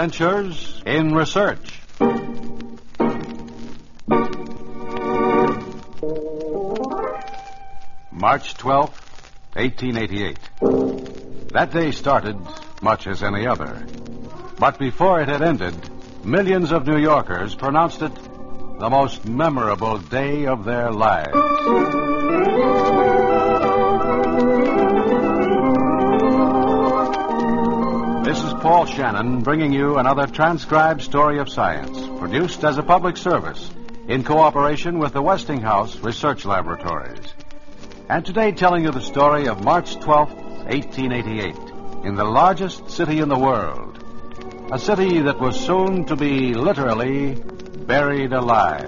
Adventures in Research. March 12th, 1888. That day started much as any other. But before it had ended, millions of New Yorkers pronounced it the most memorable day of their lives. This is Paul Shannon bringing you another transcribed story of science, produced as a public service in cooperation with the Westinghouse Research Laboratories. And today telling you the story of March 12th, 1888, in the largest city in the world, a city that was soon to be literally buried alive.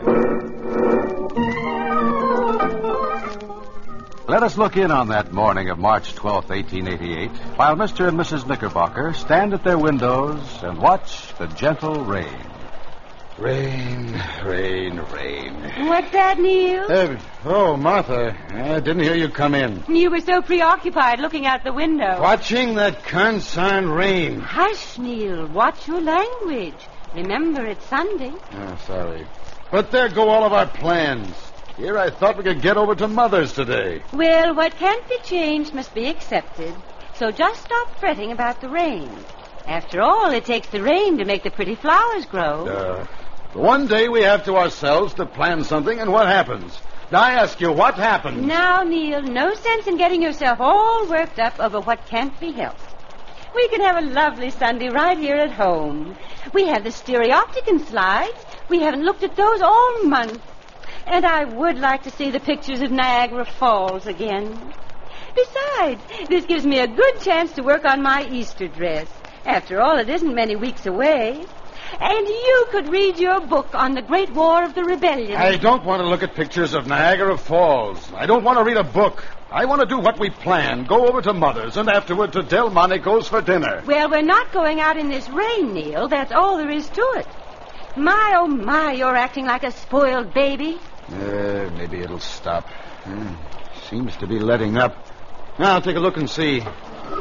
Let us look in on that morning of March 12th, 1888, while Mr. and Mrs. Knickerbocker stand at their windows and watch the gentle rain. Rain, rain, rain. What's that, Neil? Martha, I didn't hear you come in. You were so preoccupied looking out the window. Watching that concerned rain. Hush, Neil. Watch your language. Remember, it's Sunday. Oh, sorry. But there go all of our plans. Here I thought we could get over to Mother's today. Well, what can't be changed must be accepted. So just stop fretting about the rain. After all, it takes the rain to make the pretty flowers grow. One day we have to ourselves to plan something, and what happens? Now, I ask you, what happens? Now, Neil, no sense in getting yourself all worked up over what can't be helped. We can have a lovely Sunday right here at home. We have the stereopticon slides. We haven't looked at those all month. And I would like to see the pictures of Niagara Falls again. Besides, this gives me a good chance to work on my Easter dress. After all, it isn't many weeks away. And you could read your book on the Great War of the Rebellion. I don't want to look at pictures of Niagara Falls. I don't want to read a book. I want to do what we planned. Go over to Mother's and afterward to Delmonico's for dinner. Well, we're not going out in this rain, Neil. That's all there is to it. My, oh, my, you're acting like a spoiled baby. Maybe it'll stop. Seems to be letting up. Now, I'll take a look and see. Neil,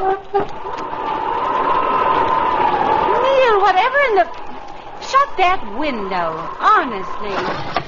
whatever in the... Shut that window, honestly.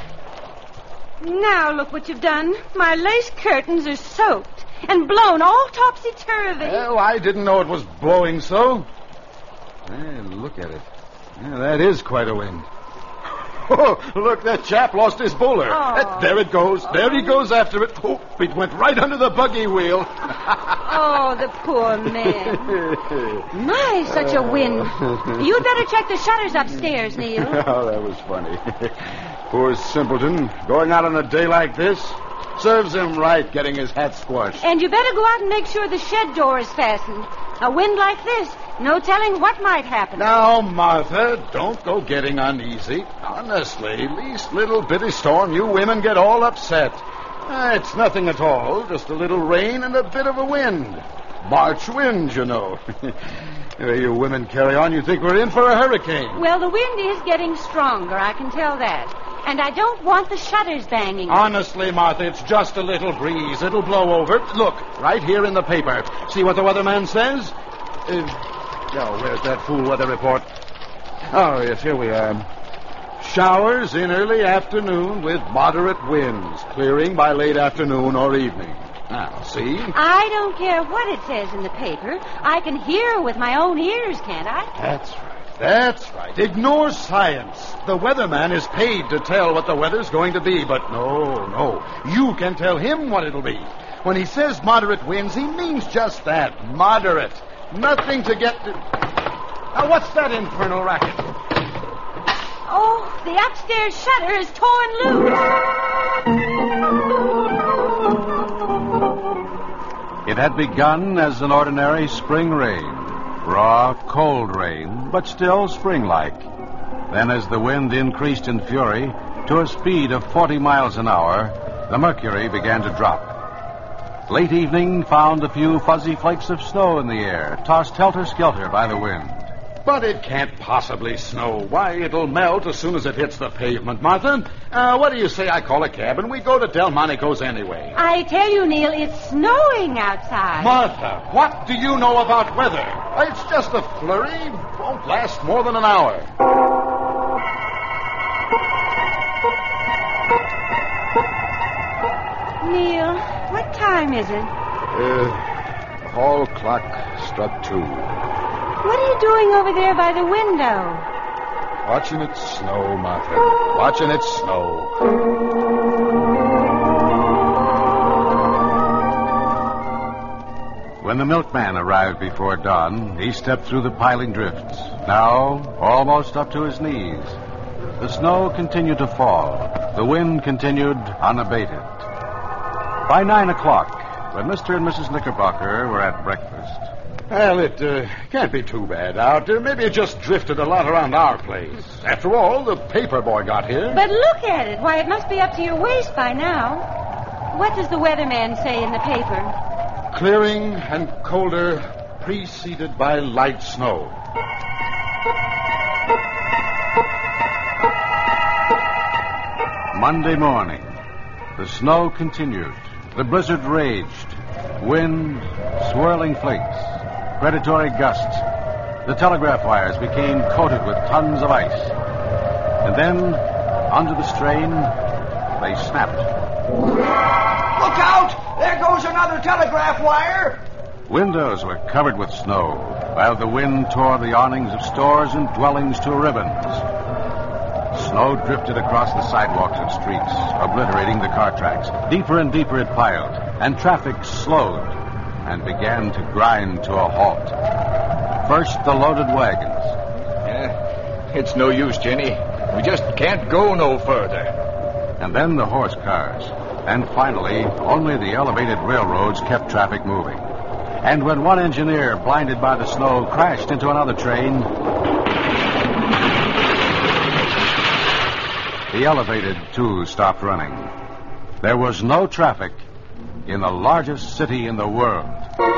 Now look what you've done. My lace curtains are soaked and blown all topsy-turvy. Well, I didn't know it was blowing so. Look at it. Yeah, that is quite a wind. Oh, look, that chap lost his bowler. There it goes. There he goes after it. Oh, it went right under the buggy wheel. Oh, the poor man. My, such a wind. You'd better check the shutters upstairs, Neil. Oh, that was funny. Poor simpleton, going out on a day like this. Serves him right, getting his hat squashed. And you better go out and make sure the shed door is fastened. A wind like this, no telling what might happen. Now, Martha, don't go getting uneasy. Honestly, least little bitty storm, you women get all upset. It's nothing at all, just a little rain and a bit of a wind. March wind, you know. The way you women carry on, you think we're in for a hurricane. Well, the wind is getting stronger, I can tell that. And I don't want the shutters banging. Honestly, Martha, it's just a little breeze. It'll blow over. Look, right here in the paper. See what the weatherman says? Where's that fool weather report? Oh, yes, here we are. Showers in early afternoon with moderate winds, clearing by late afternoon or evening. Now, see? I don't care what it says in the paper. I can hear with my own ears, can't I? That's right. That's right. Ignore science. The weatherman is paid to tell what the weather's going to be, but no. You can tell him what it'll be. When he says moderate winds, he means just that, moderate. Nothing to get to... Now, what's that infernal racket? Oh, the upstairs shutter is torn loose. It had begun as an ordinary spring rain. Raw, cold rain, but still spring-like. Then as the wind increased in fury to a speed of 40 miles an hour, the mercury began to drop. Late evening found a few fuzzy flakes of snow in the air, tossed helter-skelter by the wind. But it can't possibly snow. Why, it'll melt as soon as it hits the pavement, Martha. What do you say I call a cab and we go to Delmonico's anyway? I tell you, Neil, it's snowing outside. Martha, what do you know about weather? It's just a flurry. Won't last more than an hour. Neil, what time is it? The hall clock struck 2. What are you doing over there by the window? Watching it snow, Martha. Watching it snow. When the milkman arrived before dawn, he stepped through the piling drifts, now almost up to his knees. The snow continued to fall. The wind continued unabated. By 9 o'clock, when Mr. and Mrs. Knickerbocker were at breakfast. Well, it can't be too bad out. Maybe it just drifted a lot around our place. After all, the paper boy got here. But look at it. Why, it must be up to your waist by now. What does the weatherman say in the paper? Clearing and colder, preceded by light snow. Monday morning, the snow continued. The blizzard raged. Wind, swirling flakes, predatory gusts. The telegraph wires became coated with tons of ice. And then, under the strain, they snapped. Look out! There goes another telegraph wire! Windows were covered with snow, while the wind tore the awnings of stores and dwellings to ribbons. Snow drifted across the sidewalks and streets, obliterating the car tracks. Deeper and deeper it piled, and traffic slowed and began to grind to a halt. First, the loaded wagons. It's no use, Jenny. We just can't go no further. And then the horse cars. And finally, only the elevated railroads kept traffic moving. And when one engineer, blinded by the snow, crashed into another train, the elevated, too, stopped running. There was no traffic in the largest city in the world.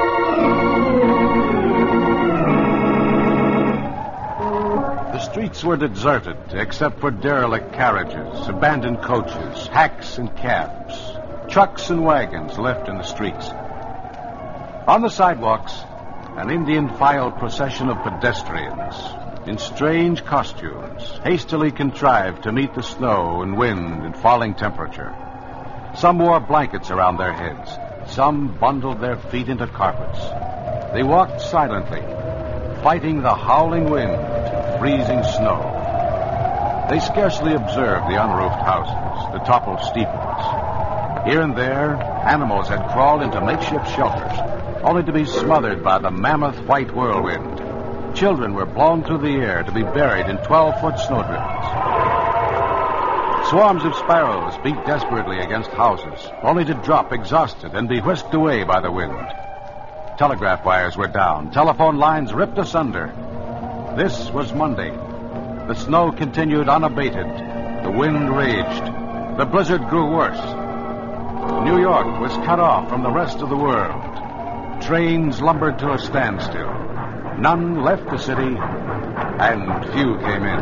The streets were deserted, except for derelict carriages, abandoned coaches, hacks and cabs, trucks and wagons left in the streets. On the sidewalks, an Indian file procession of pedestrians in strange costumes, hastily contrived to meet the snow and wind and falling temperature. Some wore blankets around their heads. Some bundled their feet into carpets. They walked silently, fighting the howling wind and freezing snow. They scarcely observed the unroofed houses, the toppled steeples. Here and there, animals had crawled into makeshift shelters, only to be smothered by the mammoth white whirlwind. Children were blown through the air to be buried in 12-foot snowdrifts. Swarms of sparrows beat desperately against houses, only to drop exhausted and be whisked away by the wind. Telegraph wires were down, telephone lines ripped asunder. This was Monday. The snow continued unabated. The wind raged. The blizzard grew worse. New York was cut off from the rest of the world. Trains lumbered to a standstill. None left the city, and few came in.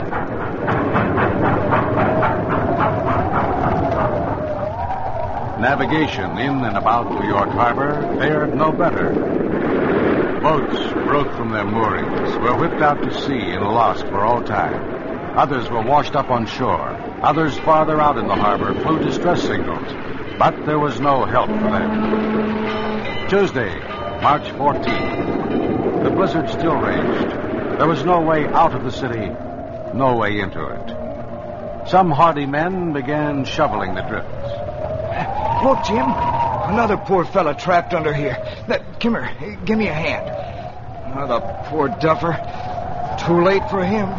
Navigation in and about New York Harbor fared no better. Boats broke from their moorings, were whipped out to sea and lost for all time. Others were washed up on shore. Others farther out in the harbor flew distress signals, but there was no help for them. Tuesday, March 14th. The blizzard still raged. There was no way out of the city, no way into it. Some hardy men began shoveling the drifts. Look, Jim. Another poor fella trapped under here. Come here. Give me a hand. Oh, the poor duffer. Too late for him.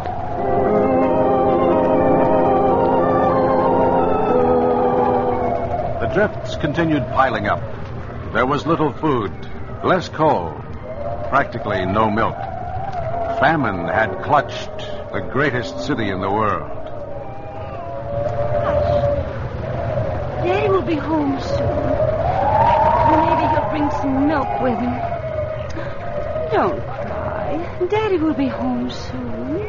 The drifts continued piling up. There was little food, less coal, practically no milk. Famine had clutched the greatest city in the world. Daddy will be home soon. Maybe he'll bring some milk with him. Don't cry. cry. Daddy will be home soon.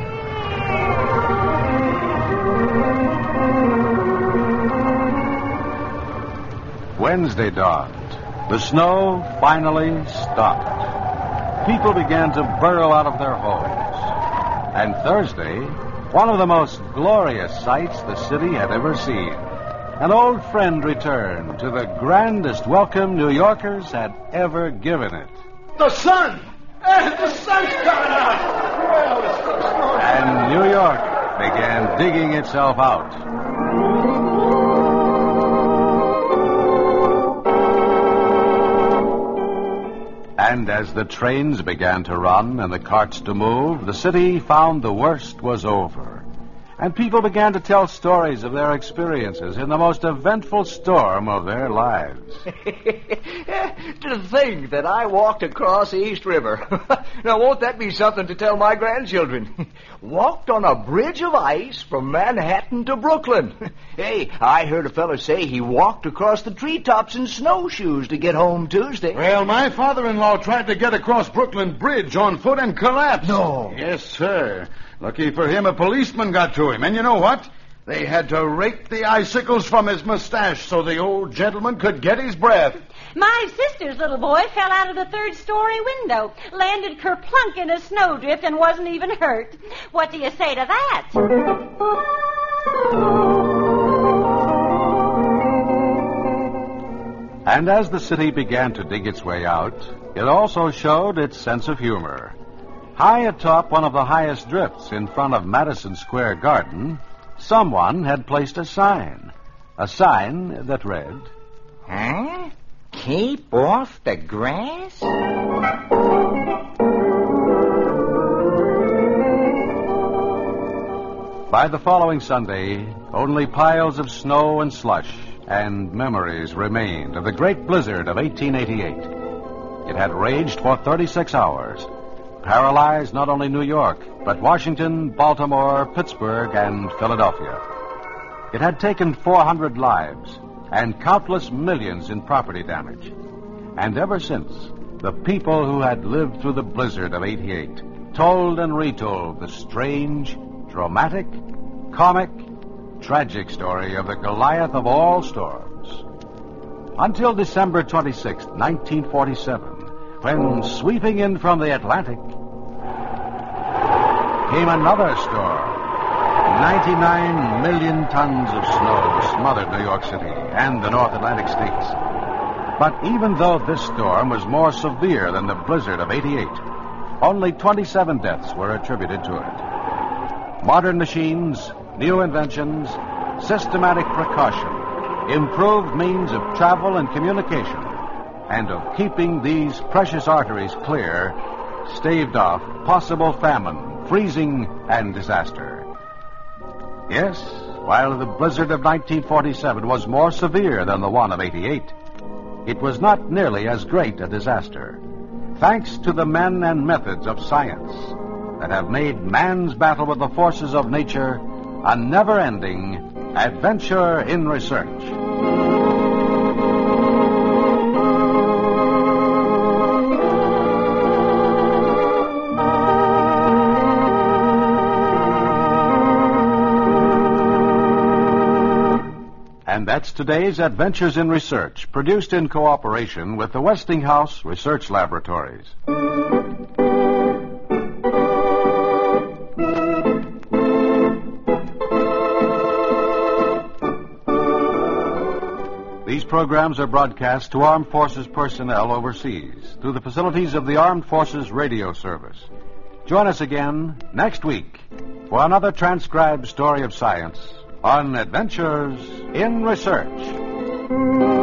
Wednesday dawned. The snow finally stopped. People began to burrow out of their homes. And Thursday, one of the most glorious sights the city had ever seen. An old friend returned to the grandest welcome New Yorkers had ever given it. The sun! The sun's coming out! And New York began digging itself out. And as the trains began to run and the carts to move, the city found the worst was over. And people began to tell stories of their experiences in the most eventful storm of their lives. To think that I walked across the East River. Now, won't that be something to tell my grandchildren? Walked on a bridge of ice from Manhattan to Brooklyn. Hey, I heard a fella say he walked across the treetops in snowshoes to get home Tuesday. Well, my father-in-law tried to get across Brooklyn Bridge on foot and collapsed. No. Yes, sir. Lucky for him, a policeman got to him. And you know what? They had to rake the icicles from his mustache so the old gentleman could get his breath. My sister's little boy fell out of the third-story window, landed kerplunk in a snowdrift, and wasn't even hurt. What do you say to that? And as the city began to dig its way out, it also showed its sense of humor. High atop one of the highest drifts in front of Madison Square Garden, someone had placed a sign that read, Huh? Keep off the grass? By the following Sunday, only piles of snow and slush and memories remained of the great blizzard of 1888. It had raged for 36 hours, paralyzed not only New York, but Washington, Baltimore, Pittsburgh, and Philadelphia. It had taken 400 lives and countless millions in property damage. And ever since, the people who had lived through the blizzard of 88 told and retold the strange, dramatic, comic, tragic story of the Goliath of all storms. Until December 26, 1947, when sweeping in from the Atlantic came another storm. 99 million tons of snow smothered New York City and the North Atlantic states. But even though this storm was more severe than the blizzard of 88, only 27 deaths were attributed to it. Modern machines, new inventions, systematic precaution, improved means of travel and communication, and of keeping these precious arteries clear, staved off possible famine, freezing, and disaster. Yes, while the blizzard of 1947 was more severe than the one of 88, it was not nearly as great a disaster, thanks to the men and methods of science that have made man's battle with the forces of nature a never-ending adventure in research. And that's today's Adventures in Research, produced in cooperation with the Westinghouse Research Laboratories. These programs are broadcast to Armed Forces personnel overseas through the facilities of the Armed Forces Radio Service. Join us again next week for another transcribed story of science on Adventures in Research.